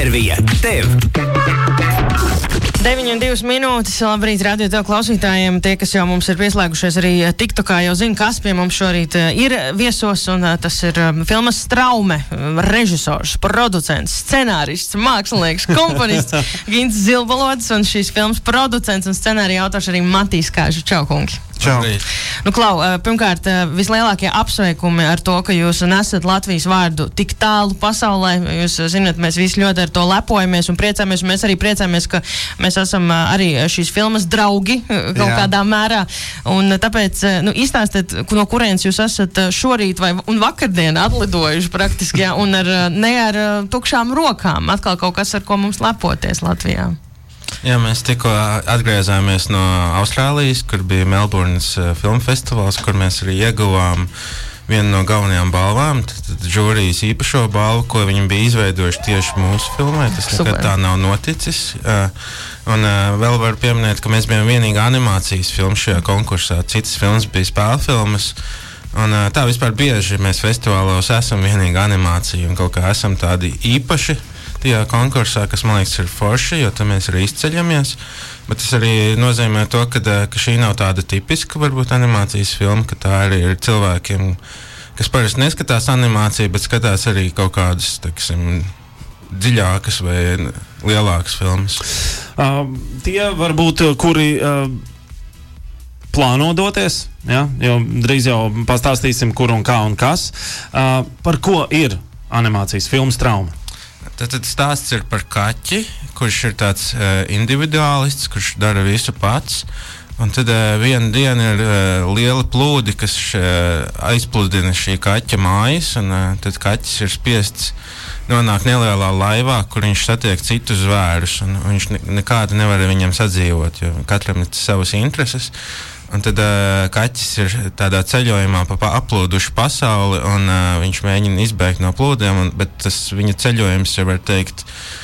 Intervija tev! 9:02 minūtes. Labrīt, radio tev klausītājiem. Tie, kas jau mums ir pieslēgušies arī TikTokā, jau zina, kas pie mums šorīt ir viesos, un tas ir filmas Straume, režisors, producents, scenārists, mākslinieks, komponists Gints Zilbalods, un šīs filmas producents un scenārija autors arī Matīs Kāžu. Čau, kungi! Čau! Nu, Klau, pirmkārt, vislielākie apsveikumi ar to, ka jūs nesat Latvijas vārdu tik tālu pasaulē. Jūs zināt, mēs visi ļoti ar to lepojamies un priecājamies, un mēs arī priecājamies, ka mēs esam arī šīs filmas draugi kaut kādā mērā. Un tāpēc, izstāstiet, no kurienes jūs esat šorīt un vakardien atlidojuši praktiski, ja, un ne ar tukšām rokām. Atkal kaut kas, ar ko mums lepoties Latvijā. Jā, mēs tikko atgriezāmies no Austrālijas, kur bija Melburnas filmu festivāls, kur mēs arī ieguvām vienu no galvenajām balvām, tad žūrijas īpašo balvu, ko viņi bija izveidojuši tieši mūsu filmai. Tas nekad tā nav noticis. Un vēl varu pieminēt, ka mēs bijām vienīgā animācijas filma šajā konkursā. Citas filmas bija spēļu filmas. Un tā vispār bieži mēs festivālos esam vienīga animācija un kaut kā esam tādi īpaši tajā konkursā, kas, man liekas, ir forši, jo tad mēs arī izceļamies. Bet tas arī nozīmē to, ka šī nav tāda tipiska, varbūt, animācijas filma, ka tā arī ir cilvēkiem, kas parasti neskatās animāciju, bet skatās arī kaut kādas, teiksim, dziļākas vai lielākas filmas. Tie varbūt, kuri plāno doties, ja? Jo drīz jau pastāstīsim, kur un kā un kas. Par ko ir animācijas filmas Straume? Tad stāsts ir par kaķi, kurš ir tāds individuālists, kurš dara visu pats. Un tad vienu dienu ir liela plūdi, kas aizpludina šī kaķa mājas, un tad kaķis ir spiests nonākt nelielā laivā, kur viņš satiek citus zvērus, un viņš nekādi nevar viņam sadzīvot, jo katram ir savas intereses. Un tad kaķis ir tādā ceļojumā pa aplūdušu pasauli, un viņš mēģina izbēgt no plūdiem, bet tas viņa ceļojums ir, var teikt,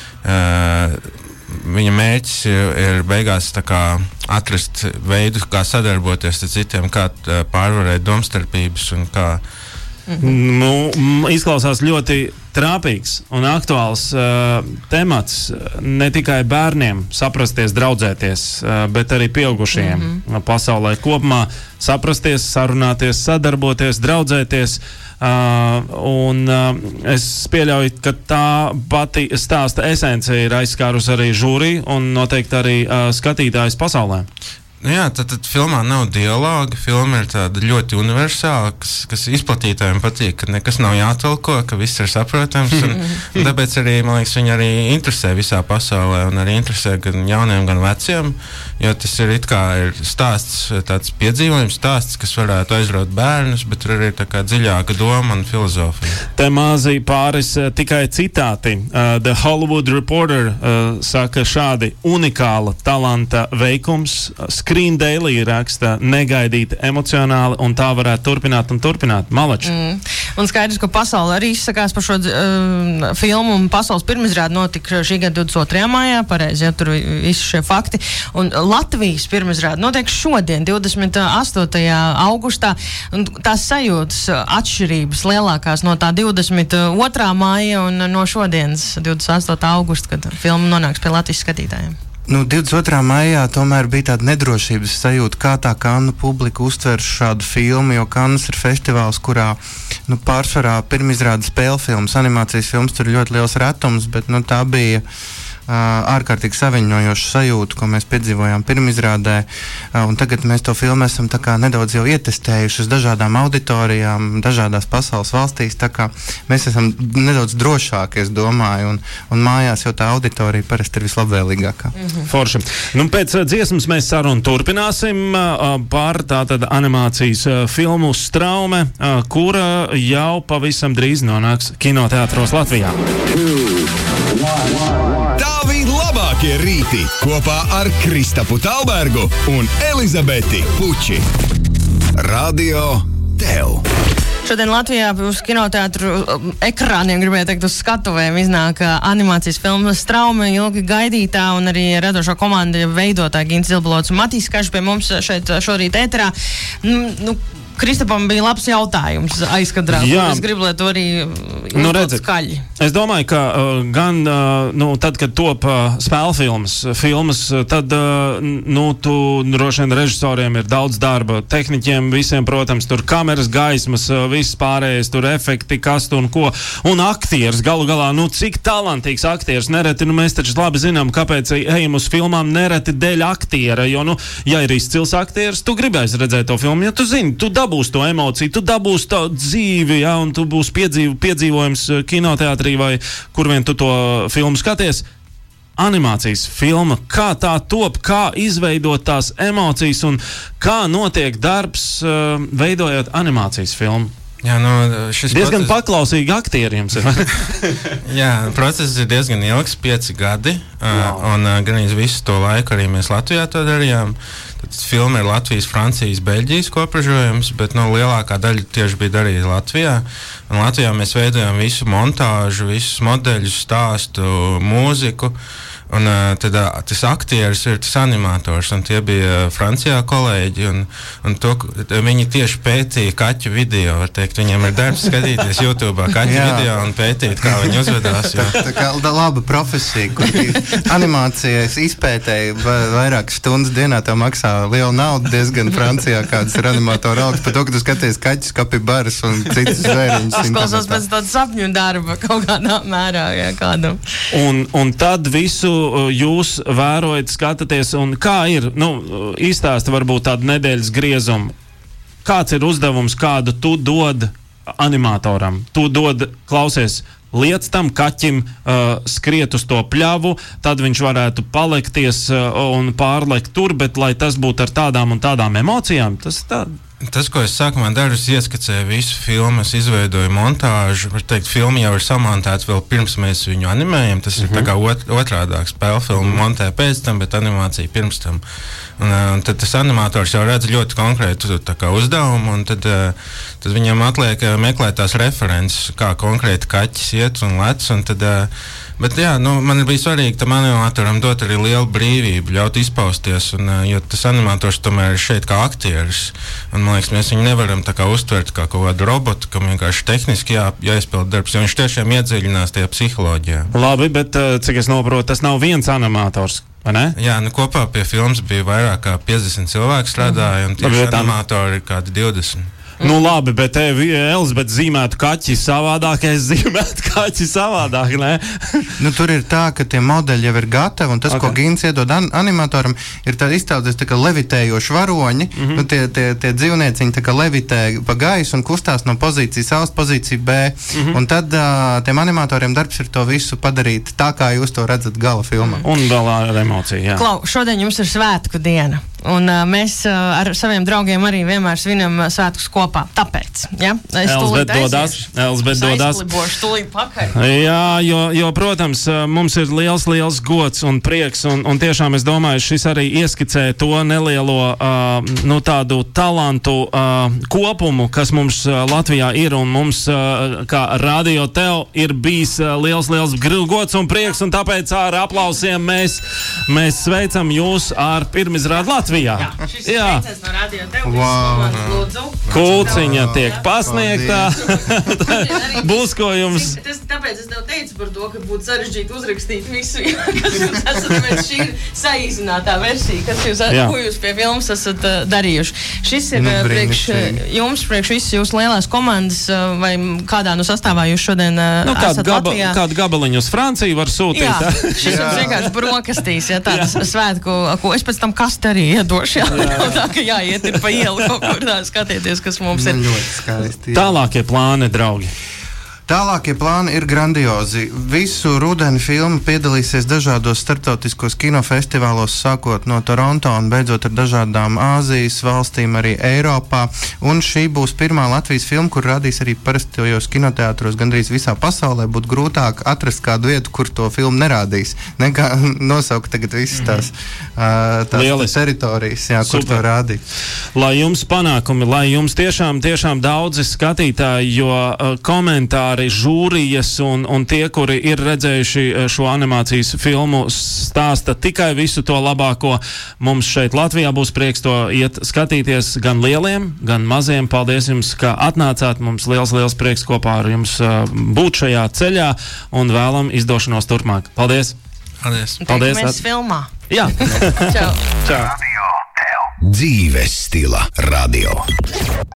viņa mērķis ir beigās tā kā atrast veidu, kā sadarboties ar citiem, kā pārvarēt domstarpības un kā. Izklausās ļoti trāpīgs un aktuāls temats ne tikai bērniem saprasties, draudzēties, bet arī pieaugušajiem pasaulē kopumā saprasties, sarunāties, sadarboties, draudzēties. Un es pieļauju, ka tā pati stāsta esence ir aizskārus arī žūriju un noteikti arī skatītājus pasaulē. Jā, tad filmā nav dialoga. Filma ir tāda ļoti universāla, kas izplatītājiem patīk, ka nekas nav jātulko, ka viss ir saprotams. Un tāpēc arī, man liekas, viņi arī interesē visā pasaulē un arī interesē gan jauniem, gan veciem, jo tas ir it kā ir stāsts, tāds piedzīvojums stāsts, kas varētu aizraut bērnus, bet tur arī tā kā dziļāka doma un filozofija. Te mazi pāris tikai citāti. The Hollywood Reporter saka šādi: unikāla talanta veikums, Screen Daily raksta negaidīti emocionāli, un tā varētu turpināt un turpināt. Malači. Un skaidrs, ka pasaule arī izsakās par šo filmu, un pasaules pirmizrāde notika šī gada 22. maijā, pareizi, ja tur visi šie fakti. Un Latvijas pirmizrāde notiek šodien, 28. augustā, un tās sajūtas atšķirības lielākās no tā 22. maija un no šodienas 28. augusta, kad filma nonāks pie Latvijas skatītājiem. 22. maijā tomēr bija tāda nedrošības sajūta, kā tā Kannu publika uztver šādu filmu, jo Kannas ir festivāls, kurā pārsvarā pirmizrāda spēļu filmas, animācijas filmas, tur ir ļoti liels retums, bet tā bija ārkārtīgi saviņojoša sajūta, ko mēs piedzīvojām pirmizrādē, un tagad mēs to filmu esam tā kā nedaudz jau ietestējuši uz dažādām auditorijām, dažādās pasaules valstīs, tā kā mēs esam nedaudz drošāki, es domāju, un mājās jau tā auditorija parasti ir vislabvēlīgākā. Forši. Pēc dziesmas mēs sarunu turpināsim par tātad animācijas filmu Straume, kura jau pavisam drīz nonāks kinoteātros Latvijā. Tavi labākie rīti kopā ar Kristapu Talbergu un Elizabeti Puči. Radio tev. Šodien Latvijā uz kinoteātru ekrāniem, gribēju teikt, uz skatuvēm iznāk animācijas filma Straume, ilgi gaidītā, un arī radošo komandu veidotāji Gints Zilbalods un Matīs Kāžs pie mums šeit šorīt ēterā. Kristapam bija labs jautājums aizkadrā. Es gribu, lai to arī ilgot skaļi. Es domāju, ka gan tad, kad top filmas, tad tu droši vien režisoriem ir daudz darba, tehniķiem visiem, protams, tur kameras, gaismas, viss pārējais, tur efekti, kas tu un ko, un aktieris galu galā, cik talantīgs aktieris, nereti, mēs taču labi zinām, kāpēc ejam uz filmām, nereti dēļ aktiera, jo, ja ir izcils aktieris, tu gribēsi redzēt to filmu, jo tu zini, tu dabūsi to emociju, tu dabūsi to dzīvi, ja, un tu būsi piedzīvojums kinoteātrī vai kur vien tu to filmu skaties. Animācijas filma, kā tā top, kā izveidot tās emocijas un kā notiek darbs veidojot animācijas filmu. Jā, šis diezgan paklausīgi aktieriem. Jā, process ir diezgan ilgs, 5 gadi, un gan visu to laiku arī mēs Latvijā to darījām. Tad filma ir Latvijas, Francijas, Beļģijas kopražojums, bet lielākā daļa tieši bija darīta Latvijā. Un Latvijā mēs veidojam visu montāžu, visus modeļus, stāstu, mūziku. Un tad tas aktieris ir tas animators, un tie bija Francijā kolēģi, un viņi tieši pētīja kaķu video, var teikt, viņiem ir darbs skatīties YouTube'ā kaķu video un pētīt, kā viņi uzvedās. Tā kā laba profesija, kur animācijas izpētēji vairākas stundas dienā, tā maksā lielu naudu, diezgan Francijā, kādas ir animatora algas, par to, ka tu skaties kaķus, kapibaras un citas zvēriņus. Tas klausās pēc tāda sapņu darba kaut kādā mērā, jā, kādam. Un tad visu jūs vērojat, skatāties, un kā ir, izstāsta varbūt tādu nedēļas griezumu. Kāds ir uzdevums, kādu tu dod animatoram? Tu dod, klausies, liec tam kaķim skriet uz to pļavu, tad viņš varētu palekties un pārlekt tur, bet lai tas būtu ar tādām un tādām emocijām, tas ir tā. Tas, ko es sākumā daru, es ieskicēju visu filmu, es izveidoju montāžu. Var teikt, filma jau ir samontēta vēl pirms mēs viņu animējam. Tas ir tā kā otrādāk spēle filmu montē pēc tam, bet animācija pirms tam. Un tad tas animators jau redz ļoti konkrētu tā kā uzdevumu, un tad viņam atliek meklēt tās references, kā konkrēti kaķis iet un lec, un tad... Bet jā, man bija svarīgi tam animatoram dot arī lielu brīvību, ļaut izpausties, jo tas animators tomēr ir šeit kā aktieris. Un, man liekas, mēs viņu nevaram tā kā uztvert kā kaut kādu robotu, kam vienkārši tehniski jāizpild darbs, jo viņš tiešām iedziļinās tajā psiholoģijā. Labi, bet cik es noprotu, tas nav viens animators, vai ne? Jā, kopā pie filmas bija vairāk kā 50 cilvēku strādāja, un tieši animatori ir kādi 20. Labi, bet Elizabete zīmētu kaķi savādāk, es zīmētu kaķi savādāk, ne? Tur ir tā, ka tie modeļi jau ir gatavi, un tas, ko Gins iedod animatoram, ir tā iztaudzēs tā kā levitējoši varoņi, tie dzīvnieciņi tā kā levitē pa gaisu un kustās no pozīcijas A uz pozīciju B, un tad tiem animatoriem darbs ir to visu padarīt tā, kā jūs to redzat gala filmā. Un vēl ar emociju, jā. Klau, šodien jums ir svētku diena. Un mēs ar saviem draugiem arī vienmēr svinam svētkus kopā. Tāpēc, ja? Elizabete dodās. Jā, jo, protams, mums ir liels gods un prieks, un tiešām es domāju, šis arī ieskicē to nelielo tādu talantu kopumu, kas mums Latvijā ir, un mums, kā Radio Tev, ir bijis liels gods un prieks, un tāpēc ar aplausiem mēs sveicam jūs ar pirmizrādi Latvijā. Jā, šis ir sveiciens no Radio Tev, komandas lūdzu. Kulciņa tiek pasniegtā. Būs ko jums. Tāpēc es tev teicu par to, ka būtu sarežģīti uzrakstīt visu, kas jūs esat, bet šī ir saīsinātā versija, ko jūs pie filmas esat darījuši. Šis ir priekš visus jūsu lielās komandas, vai kādā sastāvā jūs šodien esat Latvijā. Kādu gabaliņu uz Franciju var sūtīt. Jā, šis jums vienkārši brokastīs, tādas svētku, ko es pēc tam kastu arī iedošu. Tā, ka jāiet ir pa ielu kaut kur tā skatieties, kas mums ir. Ļoti skaisti. Tālākie plāni, draugi. Tālākie plāni ir grandiozi. Visu rudeni filma piedalīsies dažādos starptautiskos kinofestivālos, sākot no Toronto un beidzot ar dažādām Āzijas valstīm, arī Eiropā. Un šī būs pirmā Latvijas filma, kur rādīs arī parastajos kinoteātros gandrīz visā pasaulē. Būtu grūtāk atrast kādu vietu, kur to filmu nerādīs, nekā nosaukt tagad visas tās teritorijas, kur to rādīt. Lai jums panākumi, lai jums tiešām daudzi skatītāji, jo komentāri arī žūrijas un tie, kuri ir redzējuši šo animācijas filmu, stāsta tikai visu to labāko. Mums šeit Latvijā būs prieks to iet skatīties gan lieliem, gan maziem. Paldies jums, ka atnācāt. Mums liels prieks kopā ar jums būt šajā ceļā un vēlam izdošanos turpmāk. Paldies! Paldies! Mēs filmā. Jā. Čau! Čau! Dzīves stila radio.